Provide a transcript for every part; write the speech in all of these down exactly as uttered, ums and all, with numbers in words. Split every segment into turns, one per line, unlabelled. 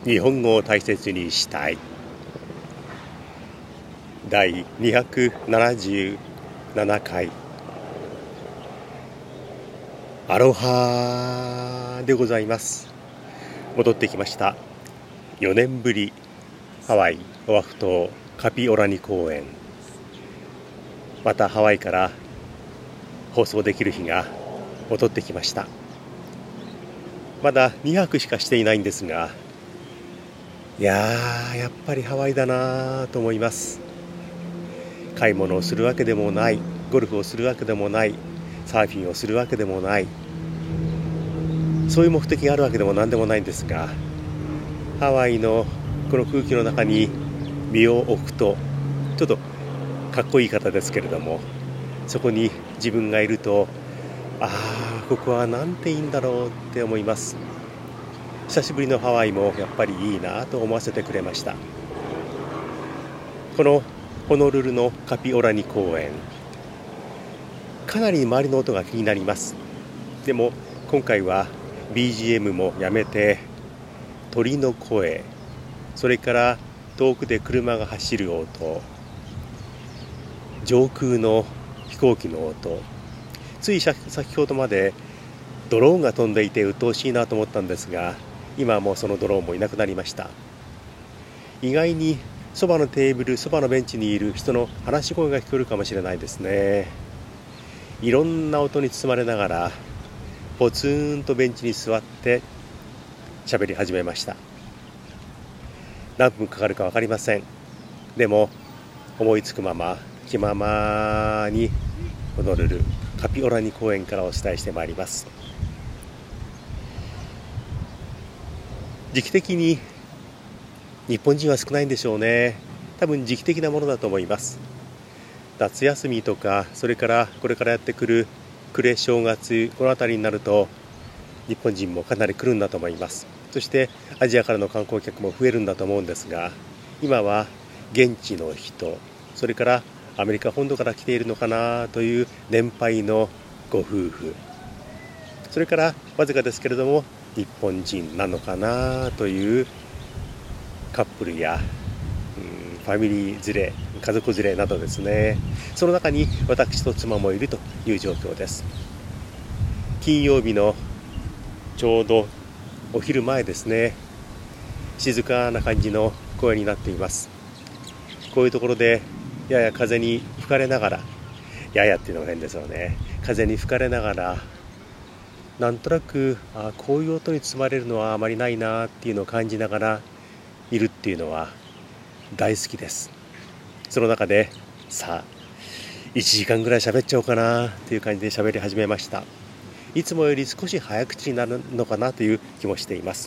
日本語を大切にしたいだいにひゃくななじゅうななかいアロハでございます。戻ってきました。よねんぶりハワイオアフ島カピオラニ公園、またハワイから放送できる日が戻ってきました。まだにはくしかしていないんですが、いやーやっぱりハワイだなと思います。買い物をするわけでもない、ゴルフをするわけでもない、サーフィンをするわけでもない、そういう目的があるわけでも何でもないんですが、ハワイのこの空気の中に身を置くと、ちょっとかっこいい方ですけれども、そこに自分がいると、ああここはなんていいんだろうって思います。久しぶりのハワイもやっぱりいいなと思わせてくれました。このホノルルのカピオラニ公園、かなり周りの音が気になります。でも今回は ビージーエム もやめて、鳥の声、それから遠くで車が走る音、上空の飛行機の音、つい先ほどまでドローンが飛んでいて鬱陶しいなと思ったんですが、今はもうそのドローンもいなくなりました。意外にそばのテーブル、そばのベンチにいる人の話し声が聞こえるかもしれないですね。いろんな音に包まれながらポツンとベンチに座って喋り始めました。何分かかるか分かりません。でも思いつくまま気ままにホノルルカピオラニ公園からお伝えしてまいります。時期的に日本人は少ないんでしょうね。多分時期的なものだと思います。夏休みとか、それからこれからやってくる暮れ正月、この辺りになると日本人もかなり来るんだと思います。そしてアジアからの観光客も増えるんだと思うんですが、今は現地の人、それからアメリカ本土から来ているのかなという年配のご夫婦、それからわずかですけれども日本人なのかなというカップルや、うん、ファミリー連れ、家族連れなどですね。その中に私と妻もいるという状況です。金曜日のちょうどお昼前ですね。静かな感じの声になっています。こういうところでやや風に吹かれながら、ややっていうのが変ですよね。風に吹かれながら、なんとなくあこういう音に包まれるのはあまりないなっていうのを感じながらいるっていうのは大好きです。その中でさあいちじかんぐらい喋っちゃおうかなっていう感じで喋り始めました。いつもより少し早口になるのかなという気もしています。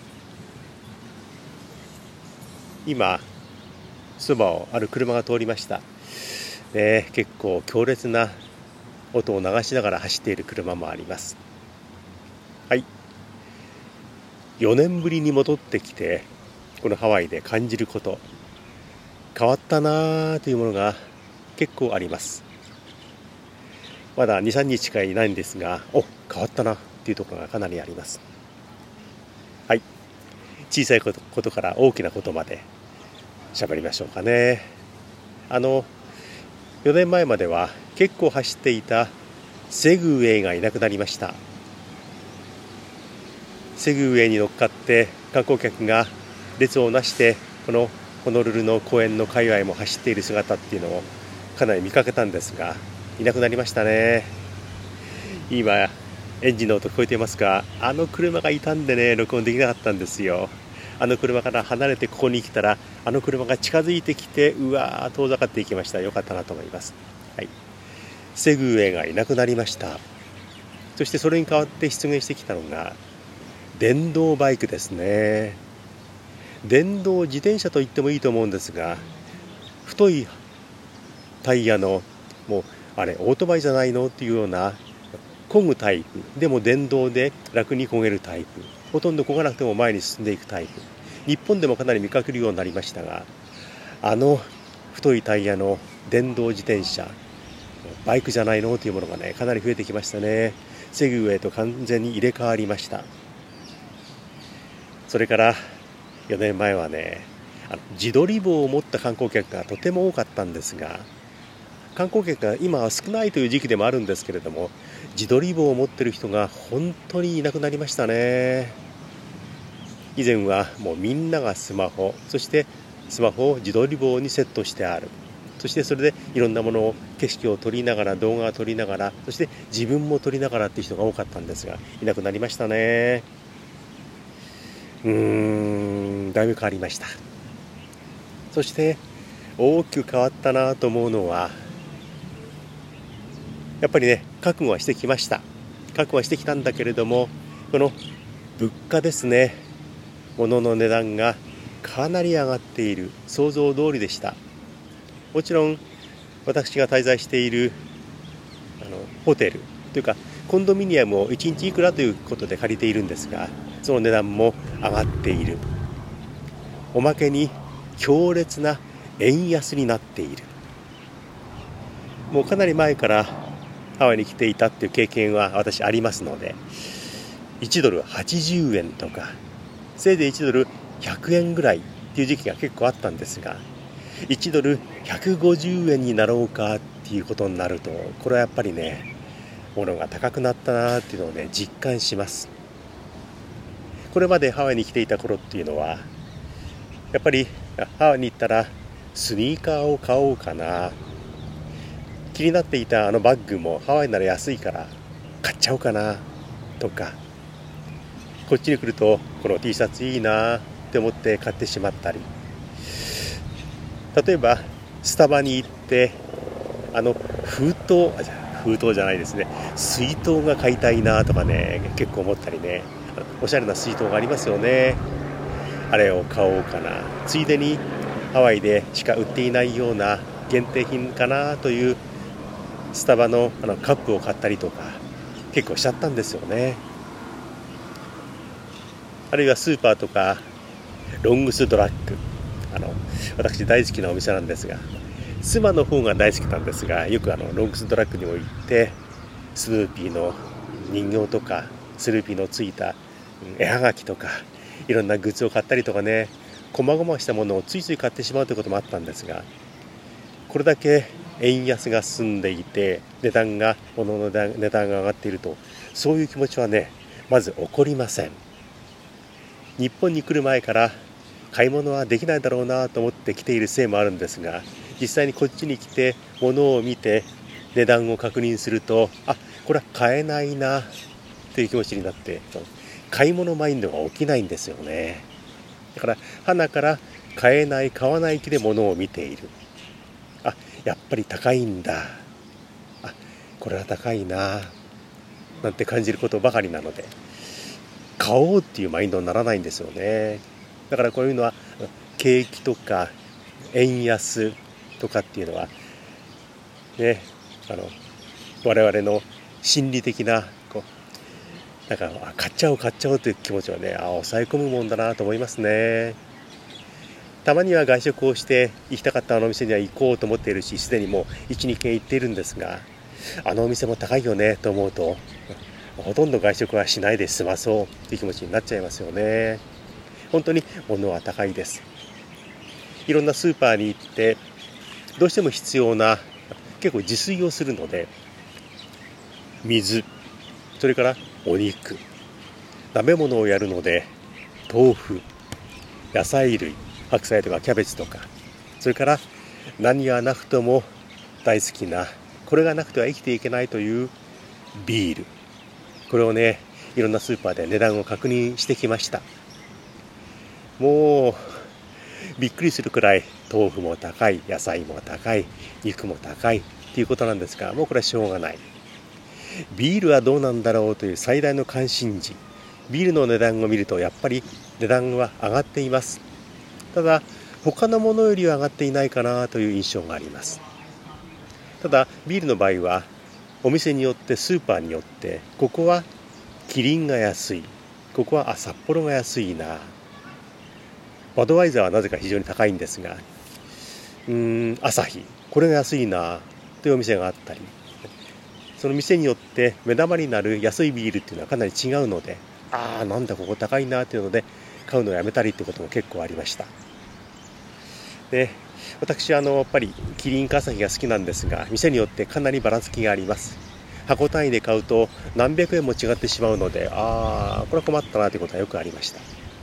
今そばをある車が通りました、ね、結構強烈な音を流しながら走っている車もあります。はい、よねんぶりに戻ってきて、このハワイで感じること、変わったなというものが結構あります。まだに、さんにちしかいないんですが、お、変わったなっていうところがかなりあります。はい、小さいこと、ことから大きなことまで喋りましょうかね。あのよねんまえまでは結構走っていたセグウェイがいなくなりました。セグウェイに乗っかって観光客が列をなしてこのホノルルの公園の界隈も走っている姿っていうのをかなり見かけたんですが、いなくなりましたね。今エンジンの音聞こえていますが、あの車がいたんでね録音できなかったんですよ。あの車から離れてここに来たら、あの車が近づいてきて、うわー遠ざかっていきました。よかったなと思います。はい、セグウェイがいなくなりました。そしてそれに代わって出現してきたのが電動バイクですね。電動自転車と言ってもいいと思うんですが、太いタイヤの、もうあれオートバイじゃないのっていうような漕ぐタイプでも電動で楽に漕げるタイプ、ほとんど漕がなくても前に進んでいくタイプ、日本でもかなり見かけるようになりましたが、あの太いタイヤの電動自転車、バイクじゃないのというものがねかなり増えてきましたね。セグウェイと完全に入れ替わりました。それからよねんまえはね、あの自撮り棒を持った観光客がとても多かったんですが、観光客が今は少ないという時期でもあるんですけれども、自撮り棒を持っている人が本当にいなくなりましたね。以前はもうみんながスマホ、そしてスマホを自撮り棒にセットしてある。そしてそれでいろんなものを、景色を撮りながら、動画を撮りながら、そして自分も撮りながらっていう人が多かったんですが、いなくなりましたね。うーん、だいぶ変わりました。そして大きく変わったなと思うのは、やっぱりね、覚悟はしてきました。覚悟はしてきたんだけれども、この物価ですね、物の値段がかなり上がっている、想像通りでした。もちろん私が滞在しているあのホテルというかコンドミニアムをいちにちいくらということで借りているんですが、その値段も上がっている。おまけに強烈な円安になっている。もうかなり前からハワイに来ていたっていう経験は私ありますので、いちドルはちじゅうえんとか、せいぜいいちドルひゃくえんぐらいっていう時期が結構あったんですが、いちドルひゃくごじゅうえんになろうかっていうことになると、これはやっぱりね、物が高くなったなっていうのをね、実感します。これまでハワイに来ていた頃っていうのは、やっぱりハワイに行ったらスニーカーを買おうかな、気になっていたあのバッグもハワイなら安いから買っちゃおうかなとか、こっちに来るとこの T シャツいいなって思って買ってしまったり、例えばスタバに行ってあの封筒封筒じゃないですね水筒が買いたいなとかね、結構思ったりね、おしゃれな水筒がありますよね。あれを買おうかな、ついでにハワイでしか売っていないような限定品かなというスタバのあのカップを買ったりとか結構しちゃったんですよね。あるいはスーパーとかロングスドラッグ、あの私大好きなお店なんですが、妻の方が大好きなんですが、よくあのロングスドラッグにも行ってスヌーピーの人形とかスヌーピーのついた絵はがきとかいろんなグッズを買ったりとかね、細々したものをついつい買ってしまうということもあったんですが、これだけ円安が進んでいて値段が物の値段が上がっていると、そういう気持ちはね、まず起こりません。日本に来る前から買い物はできないだろうなと思って来ているせいもあるんですが、実際にこっちに来て物を見て値段を確認すると、あ、これは買えないなという気持ちになって、買い物マインドが起きないんですよね。だから鼻から買えない買わない気で物を見ている。あ、やっぱり高いんだ、あ、これは高いななんて感じることばかりなので、買おうっていうマインドにならないんですよね。だからこういうのは景気とか円安とかっていうのはね、あの我々の心理的なこうなんか買っちゃおう買っちゃおうという気持ちはね、あ、抑え込むもんだなと思いますね。たまには外食をして行きたかったあのお店には行こうと思っているし、すでにもう いち,に 軒行っているんですが、あのお店も高いよねと思うと、ほとんど外食はしないで済まそうという気持ちになっちゃいますよね。本当に物は高いです。いろんなスーパーに行ってどうしても必要な、結構自炊をするので、水、それからお肉、鍋物をやるので豆腐、野菜類、白菜とかキャベツとか、それから何はなくとも大好きな、これがなくては生きていけないというビール、これをね、いろんなスーパーで値段を確認してきました。もうびっくりするくらい豆腐も高い、野菜も高い、肉も高いっていうことなんですが、もうこれはしょうがない。ビールはどうなんだろうという最大の関心事、ビールの値段を見るとやっぱり値段は上がっています。ただ他のものよりは上がっていないかなという印象があります。ただビールの場合はお店によってスーパーによって、ここはキリンが安い、ここはあ札幌が安いな、バドワイザーはなぜか非常に高いんですが、うーんアサヒ、これが安いなというお店があったり、その店によって目玉になる安いビールっていうのはかなり違うので、ああなんだここ高いなというので買うのをやめたりってことも結構ありました。で私あのやっぱりキリンかアサヒが好きなんですが、店によってかなりばらつきがあります。箱単位で買うと何百円も違ってしまうので、ああこれは困ったなということはよくありました。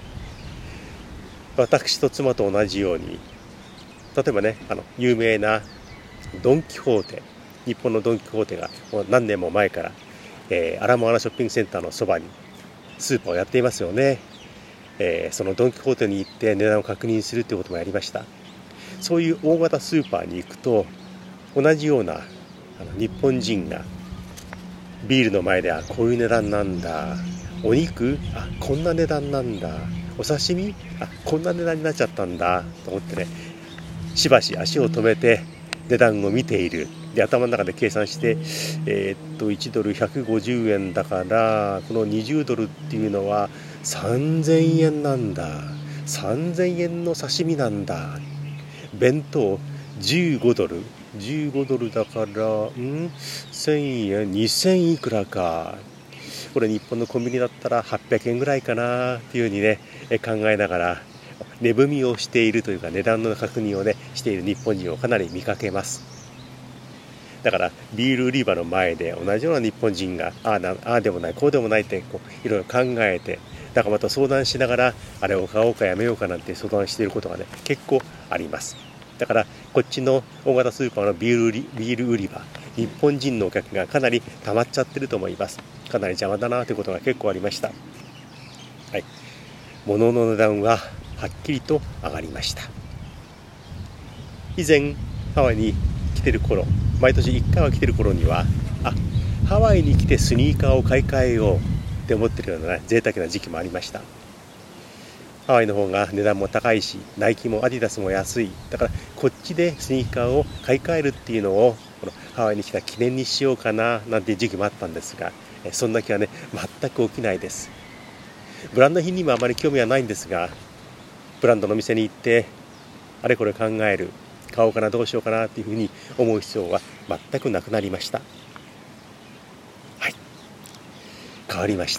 私と妻と同じように、例えばね、あの有名なドン・キホーテ、日本のドン・キホーテがもう何年も前から、えー、アラモアナショッピングセンターのそばにスーパーをやっていますよね。えー、そのドン・キホーテに行って値段を確認するということもやりました。そういう大型スーパーに行くと、同じようなあの日本人がビールの前で、あこういう値段なんだ、お肉あこんな値段なんだ、お刺身あこんな値段になっちゃったんだと思ってね、しばし足を止めて値段を見ている。で頭の中で計算して、えー、っといちドルひゃくごじゅうえんだから、このにじゅうドルっていうのはさんぜんえんなんだ、さんぜんえんの刺身なんだ、弁当じゅうごドルじゅうごドルだからんせんえんにせんいくらか、これ日本のコンビニだったらはっぴゃくえんぐらいかなっていうふうにね考えながら値踏みをしているというか、値段の確認をねしている日本人をかなり見かけます。だからビール売り場の前で同じような日本人がああなああでもないこうでもないってこういろいろ考えて、仲間と相談しながらあれを買おうかやめようかなんて相談していることがね結構あります。だからこっちの大型スーパーのビール売り、ビール売り場、日本人のお客がかなり溜まっちゃってると思います。かなり邪魔だなということが結構ありました。はい、物の値段ははっきりと上がりました。以前ハワイに来てる頃、毎年いっかいは来てる頃には、あハワイに来てスニーカーを買い替えようって思ってるような、ね、贅沢な時期もありました。ハワイの方が値段も高いし、ナイキもアディダスも安い、だからこっちでスニーカーを買い替えるっていうのをこのハワイに来た記念にしようかななんていう時期もあったんですが、そんな気はね全く起きないです。ブランド品にもあまり興味はないんですが、ブランドの店に行ってあれこれ考える、買おうかなどうしようかなっていうふうに思う必要は全くなくなりました。はい、変わりました。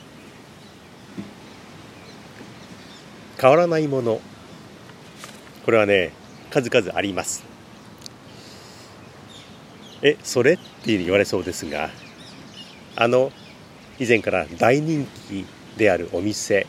変わらないもの、これはね数々あります。えそれっていうに言われそうですが、あの以前から大人気であるお店、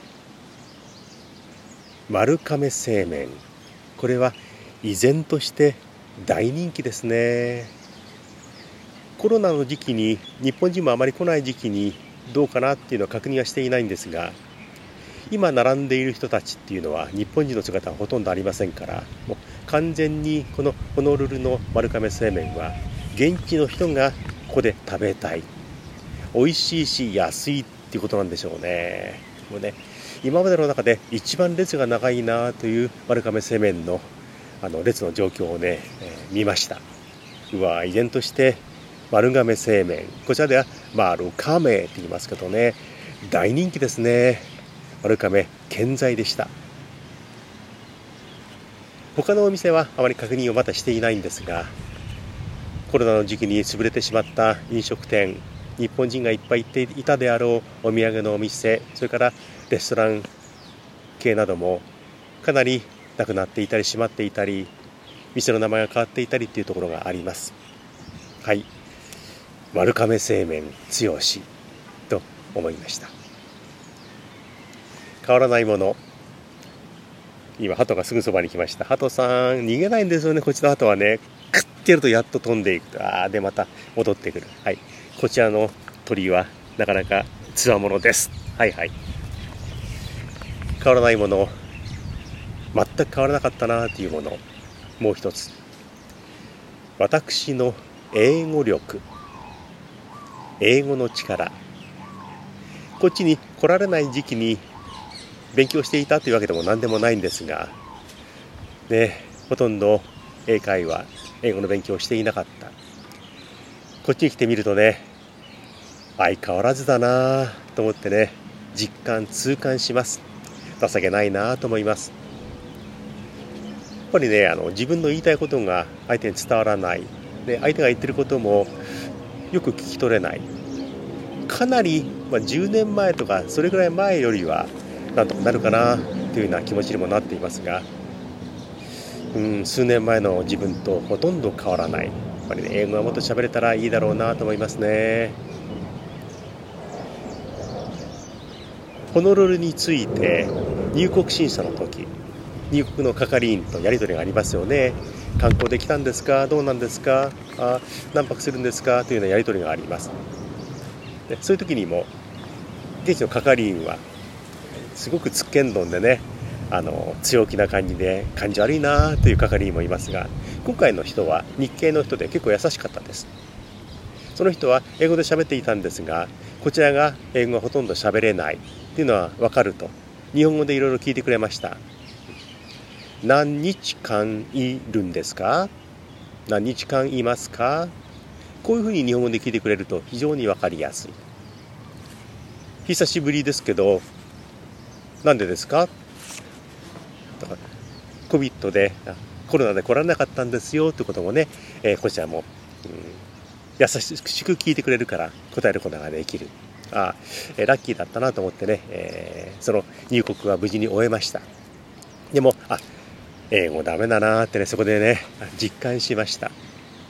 丸亀製麺、これは依然として大人気ですね。コロナの時期に、日本人もあまり来ない時期にどうかなっていうのは確認はしていないんですが、今並んでいる人たちっていうのは日本人の姿はほとんどありませんから、もう完全にこのホノルルの丸亀製麺は現地の人がここで食べたい、美味しいし安いっていうことなんでしょうね。もうね、今までの中で一番列が長いなという丸亀製麺のあの列の状況をね、えー、見ました。うわ、依然として丸亀製麺、こちらでは丸亀って言いますけどね、大人気ですね。丸亀健在でした。他のお店はあまり確認をまだしていないんですが、コロナの時期に潰れてしまった飲食店、日本人がいっぱい行っていたであろうお土産のお店、それからレストラン系などもかなりなくなっていたり閉まっていたり、店の名前が変わっていたりというところがあります。はい、丸亀製麺強しと思いました。変わらないもの、今鳩がすぐそばに来ました。鳩さん逃げないんですよね。こっちの鳩はね、クッてやるとやっと飛んでいく。あーでまた戻ってくる。はい、こちらの鳥はなかなかつわものです。はいはい、変わらないもの、全く変わらなかったなというもの、もう一つ、私の英語力、英語の力。こっちに来られない時期に勉強していたというわけでも何でもないんですが、ね、ほとんど英会話、英語の勉強をしていなかった。こっちに来てみるとね、相変わらずだなと思ってね、実感痛感します。情けないなと思います。やっぱりね、あの自分の言いたいことが相手に伝わらない、で相手が言ってることもよく聞き取れない。かなり、まあ、じゅうねんまえとかそれぐらい前よりはなんとかなるかなというような気持ちにもなっていますが、うん、数年前の自分とほとんど変わらない。やっぱりね、英語がもっと喋れたらいいだろうなと思いますね。ホノルルについて入国審査の時、入国の係員とやり取りがありますよね。観光で来たんですか、どうなんですか、あ何泊するんですかというようなやり取りがあります。でそういう時にも現地の係員はすごくつっけんどんでね、あの強気な感じで感じ悪いなという係員もいますが、今回の人は日系の人で結構優しかったです。その人は英語で喋っていたんですが、こちらが英語がほとんど喋れないっていうのは分かると、日本語でいろいろ聞いてくれました。何日間いるんですか、何日間いますか、こういうふうに日本語で聞いてくれると非常に分かりやすい。久しぶりですけどなんでですか、だからコビットでコロナで来られなかったんですよということもね、えー、こちらも、うん、優しく聞いてくれるから答えることができる。あ、えー、ラッキーだったなと思ってね、えー、その入国は無事に終えました。でもあ英語ダメだなってね、そこでね実感しました。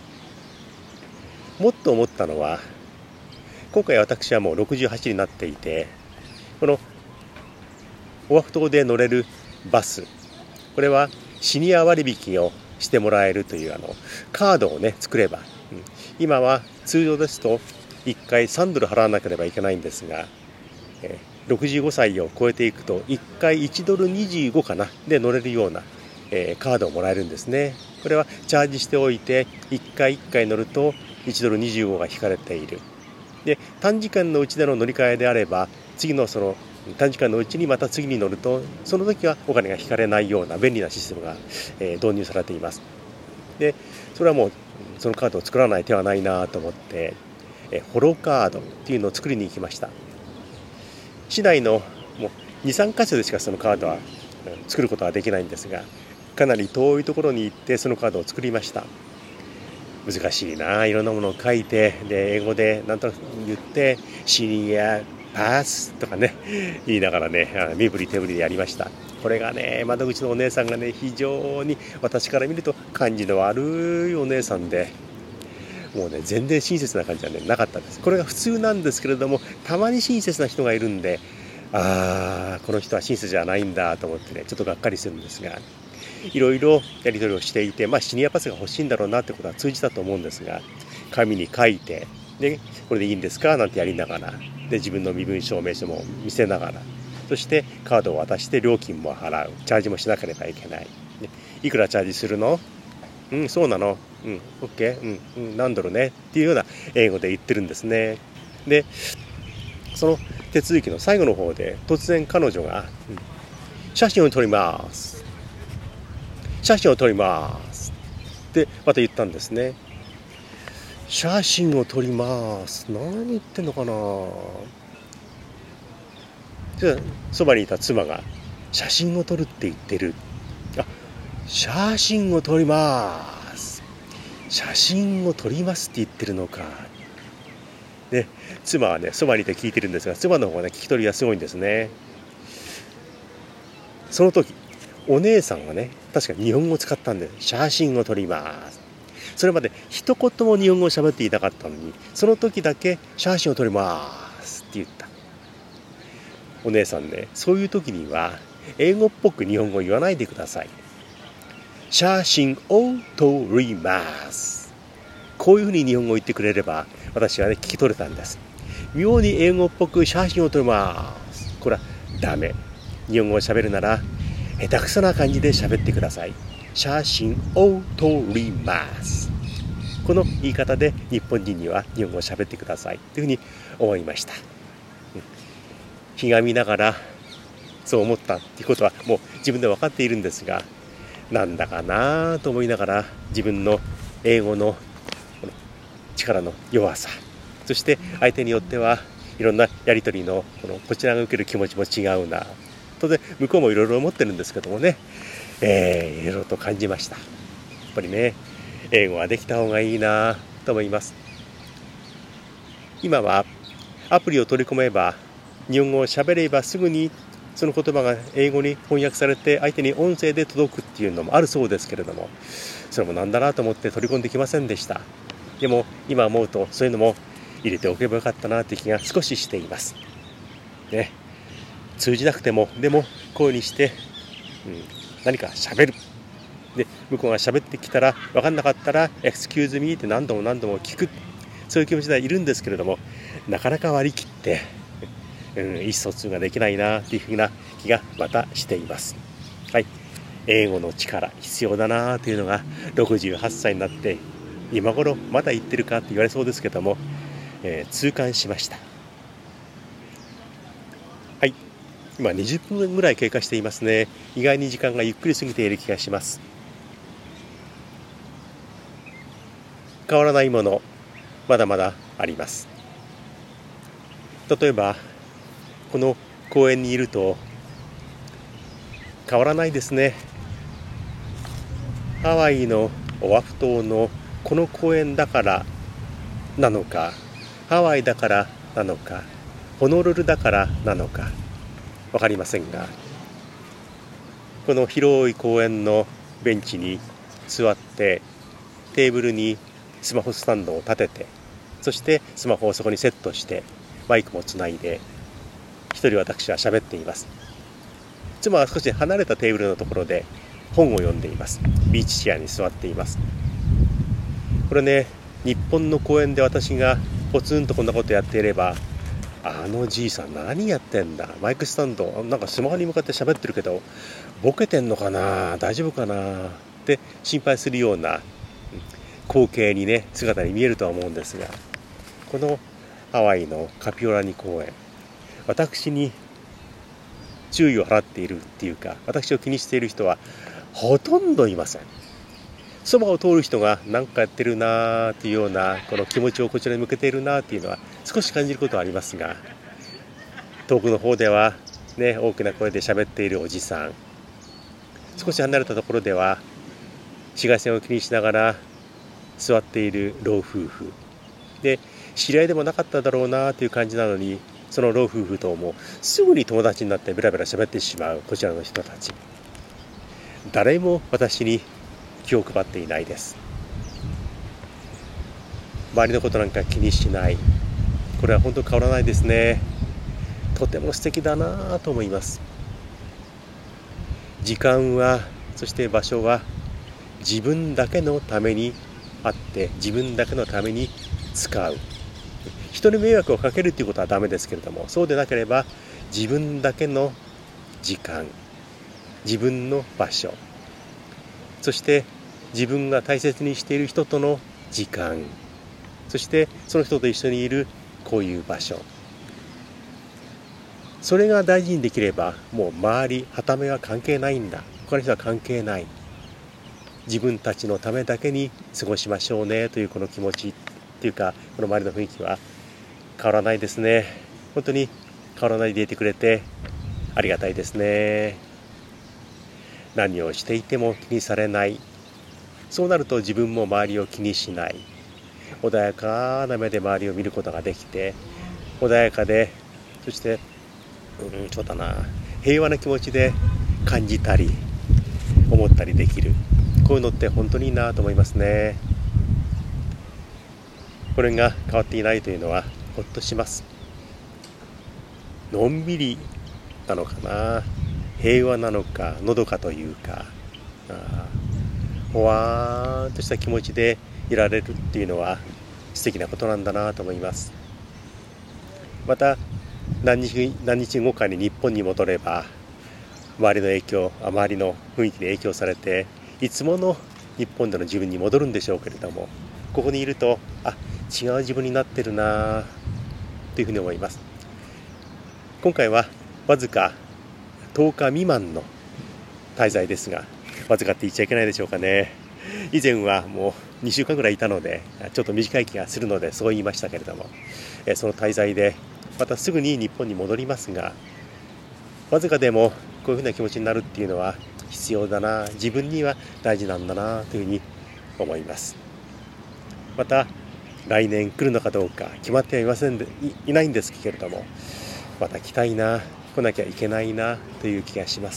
もっと思ったのは、今回私はもうろくじゅうはちになっていて、このオアフ島で乗れるバス、これはシニア割引をしてもらえるというあのカードをね作れば、うん、今は通常ですといっかいさんドル払わなければいけないんですが、えー、ろくじゅうごさいを超えていくといっかいいちドルにじゅうごかなで乗れるような、えー、カードをもらえるんですね。これはチャージしておいていっかいいっかい乗るといちドルにじゅうごが引かれている。で短時間のうちでの乗り換えであれば、次のその短時間のうちにまた次に乗るとその時はお金が引かれないような便利なシステムが、えー、導入されています。でそれはもうそのカードを作らない手はないなと思って、えー、ホロカードっていうのを作りに行きました。市内のもう にさんかしょでしかそのカードは、うん、作ることはできないんですが、かなり遠いところに行ってそのカードを作りました。難しいな、いろんなものを書いて、で英語でなんとなく言ってシニアパスとかね言いながらね、身振り手振りでやりました。これがね、窓口のお姉さんがね、非常に私から見ると感じの悪いお姉さんで、もうね全然親切な感じはねなかったです。これが普通なんですけれども、たまに親切な人がいるんで、ああこの人は親切じゃないんだと思ってね、ちょっとがっかりするんですが、いろいろやり取りをしていて、まあシニアパスが欲しいんだろうなってことは通じたと思うんですが、紙に書いて、でこれでいいんですかなんてやりながら、で自分の身分証明書も見せながら、そしてカードを渡して料金も払う、チャージもしなければいけない。いくらチャージするの？うん、そうなの？うん、オッケー、うん、うん、何ドルねっていうような英語で言ってるんですね。で、その手続きの最後の方で突然彼女が、うん、写真を撮ります。写真を撮りますってまた言ったんですね。写真を撮ります。何言ってんのかな。じゃあそばにいた妻が写真を撮るって言ってる。あ、写真を撮ります。写真を撮りますって言ってるのか。で、妻はねそばにいて聞いてるんですが、妻の方がね聞き取りがすごいんですね。その時お姉さんはね確か日本語を使ったんで、写真を撮ります。それまで一言も日本語を喋っていなかったのに、その時だけ写真を撮りますって言った。お姉さんね、そういう時には英語っぽく日本語を言わないでください。写真を撮ります。こういうふうに日本語を言ってくれれば私はね聞き取れたんです。妙に英語っぽく写真を撮ります、これはダメ。日本語を喋るなら下手くそな感じで喋ってください。写真を撮ります。この言い方で日本人には日本語を喋ってくださいというふうに思いました。ひがみながらそう思ったっていうことはもう自分で分かっているんですが、なんだかなと思いながら、自分の英語の力の弱さ、そして相手によってはいろんなやり取りのこのこちらが受ける気持ちも違うなとで、向こうもいろいろ思ってるんですけどもね、えー、いろいろと感じました。やっぱりね英語はできた方がいいなと思います。今はアプリを取り込めば日本語を喋ればすぐにその言葉が英語に翻訳されて相手に音声で届くっていうのもあるそうですけれども、それもなんだなと思って取り込んできませんでした。でも今思うとそういうのも入れておけばよかったなという気が少ししています、ね、通じなくてもでも声にして、うん、何か喋る。で向こうが喋ってきたら分かんなかったらエクスキューズミーって何度も何度も聞く、そういう気持ちではいるんですけれども、なかなか割り切って、うん、意思疎通ができないなというふうな気がまたしています。はい、英語の力必要だなというのがろくじゅうはっさいになって今頃まだ言ってるかって言われそうですけども、えー、痛感しました。はい、今にじゅっぷんぐらい経過していますね。意外に時間がゆっくり過ぎている気がします。変わらないものまだまだあります。例えばこの公園にいると変わらないですね。ハワイのオアフ島のこの公園だからなのか、ハワイだからなのか、ホノルルだからなのか分かりませんが、この広い公園のベンチに座ってテーブルにスマホスタンドを立てて、そしてスマホをそこにセットしてマイクもつないで一人私は喋っています。妻は少し離れたテーブルのところで本を読んでいます。ビーチチェアに座っています。これね、日本の公園で私がポツンとこんなことやっていれば、あのじいさん何やってんだ、マイクスタンドなんかスマホに向かって喋ってるけどボケてんのかな、大丈夫かなって心配するような光景にね、姿に見えるとは思うんですが、このハワイのカピオラニ公園、私に注意を払っているっていうか、私を気にしている人はほとんどいません。そばを通る人が何かやってるなーっていうようなこの気持ちをこちらに向けているなーっていうのは少し感じることはありますが、遠くの方ではね、大きな声で喋っているおじさん、少し離れたところでは紫外線を気にしながら座っている老夫婦で、知り合いでもなかっただろうなという感じなのに、その老夫婦ともすぐに友達になってベラベラ喋ってしまうこちらの人たち、誰も私に気を配っていないです。周りのことなんか気にしない、これは本当変わらないですね。とても素敵だなと思います。時間は、そして場所は自分だけのためにあって、自分だけのために使う。人に迷惑をかけるということはダメですけれども、そうでなければ自分だけの時間、自分の場所、そして自分が大切にしている人との時間、そしてその人と一緒にいるこういう場所、それが大事にできれば、もう周りはためは関係ないんだ、他の人は関係ない、自分たちのためだけに過ごしましょうねというこの気持ちっていうか、この周りの雰囲気は変わらないですね。本当に変わらないでいてくれてありがたいですね。何をしていても気にされない、そうなると自分も周りを気にしない、穏やかな目で周りを見ることができて、穏やかで、そしてうんそうだな平和な気持ちで感じたり思ったりできる、こういうのって本当にいいなと思いますね。これが変わっていないというのはほっとします。のんびりなのかな、平和なのか、のどかというか、あほわーんとした気持ちでいられるっていうのは素敵なことなんだなと思います。また何日、何日後かに日本に戻れば、周りの影響、周りの雰囲気に影響されていつもの日本での自分に戻るんでしょうけれども、ここにいるとあ違う自分になってるなというふうに思います。今回はわずかとおか未満の滞在ですが、わずかって言っちゃいけないでしょうかね。以前はもうにしゅうかんぐらいいたのでちょっと短い気がするのでそう言いましたけれども、その滞在でまたすぐに日本に戻りますが、わずかでもこういうふうな気持ちになるっていうのは必要だな、自分には大事なんだなというふうに思います。また来年来るのかどうか決まってはいませんで い, いないんですけれども、また来たいな、 来なきゃいけないなという気がします。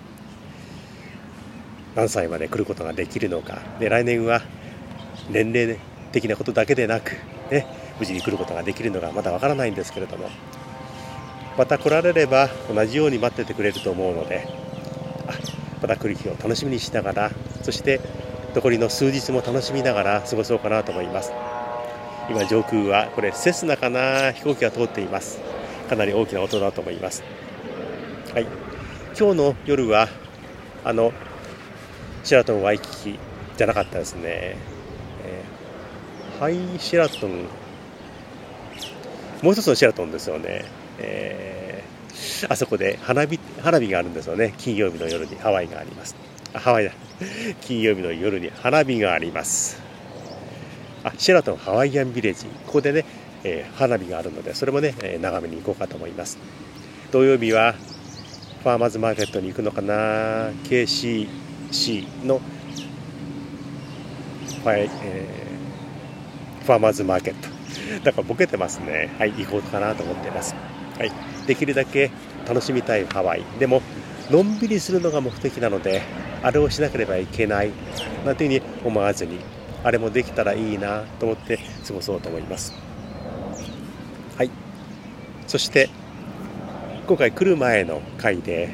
何歳まで来ることができるのかで、来年は年齢的なことだけでなく、ね、無事に来ることができるのかまだわからないんですけれども、また来られれば同じように待っててくれると思うので、あまた来る日を楽しみにしながら、そして残りの数日も楽しみながら過ごそうかなと思います。今上空はこれセスナかな、飛行機が通っています。かなり大きな音だと思います。はい、今日の夜はあのシェラトンワイキキじゃなかったですね、えー、ハイシェラトン、もう一つのシェラトンですよね、えー、あそこで花火、花火があるんですよね。金曜日の夜にハワイがあります。あハワイだ金曜日の夜に花火があります。あシェラトンハワイアンビレッジ、ここでね、えー、花火があるので、それもね、えー、眺めに行こうかと思います。土曜日はファーマーズマーケットに行くのかな、 ケーシーシー のファイ、えー、ファーマーズマーケットだからボケてますね。はい、行こうかなと思っています。はい、できるだけ楽しみたいハワイでものんびりするのが目的なので、あれをしなければいけないなんていうふうに思わずに、あれもできたらいいなと思って過ごそうと思います。はい、そして今回来る前の回で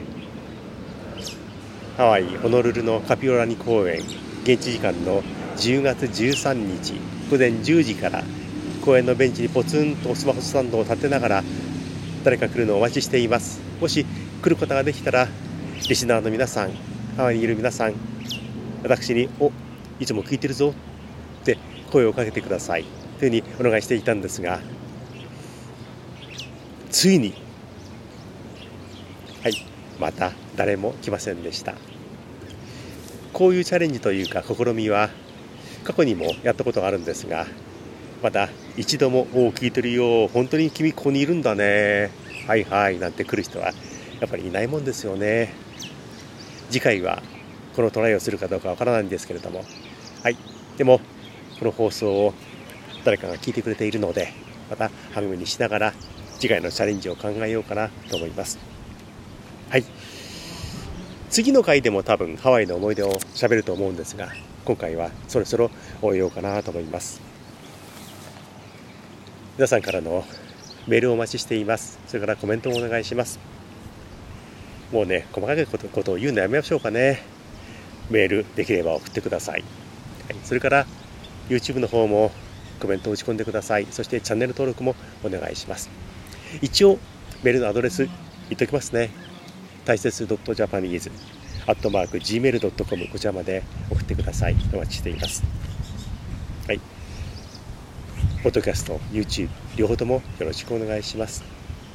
ハワイホノルルのカピオラニ公園、現地時間のじゅうがつじゅうさんにち午前じゅうじから公園のベンチにポツンとスマホスタンドを立てながら誰か来るのをお待ちしています。もし来ることができたら、リスナーの皆さん、ハワイにいる皆さん、私においつも聞いてるぞって声をかけてくださいというふうにお願いしていたんですが、ついにはいまた誰も来ませんでした。こういうチャレンジというか試みは過去にもやったことがあるんですが、まだ一度もお聞いてるよ、本当に君ここにいるんだね、はいはいなんて来る人はやっぱりいないもんですよね。次回はこのトライをするかどうかわからないんですけれども、はい、でもこの放送を誰かが聞いてくれているので、また励みにしながら次回のチャレンジを考えようかなと思います。はい、次の回でも多分ハワイの思い出を喋ると思うんですが、今回はそろそろ終えようかなと思います。皆さんからのメールをお待ちしています。それからコメントもお願いします。もうね、細かいこと、ことを言うのやめましょうかね。メールできれば送ってください。はい、それから YouTube の方もコメントを打ち込んでください。そしてチャンネル登録もお願いします。一応メールのアドレス言っておきますね。大切 .japanese アットマーク ジーメールドットコム こちらまで送ってください。お待ちしています。はい、ポッドキャスト、YouTube 両方ともよろしくお願いします。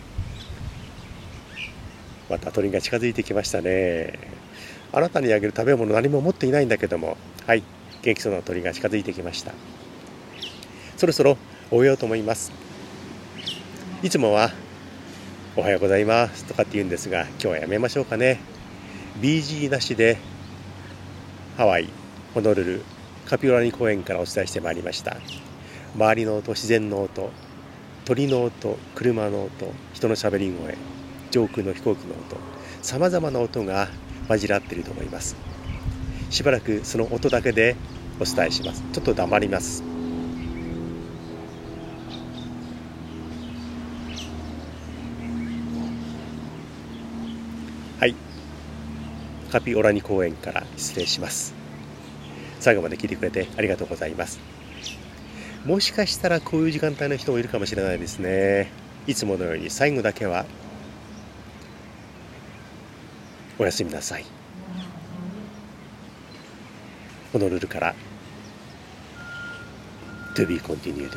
また鳥が近づいてきましたね。あなたにあげる食べ物何も持っていないんだけども、はい、元気そうな鳥が近づいてきました。そろそろ終えようと思います。いつもはおはようございますとかって言うんですが、今日はやめましょうかね。 ビージー なしでハワイホノルルカピオラニ公園からお伝えしてまいりました。周りの音、自然の音、鳥の音、車の音、人のしゃべり声、上空の飛行機の音、さまざまな音が混じらっていると思います。しばらくその音だけでお伝えします。ちょっと黙ります。はい、カピオラニ公園から失礼します。最後まで聞いてくれてありがとうございます。もしかしたらこういう時間帯の人もいるかもしれないですね。いつものように最後だけはおやすみなさい。ホノルルから To be continued。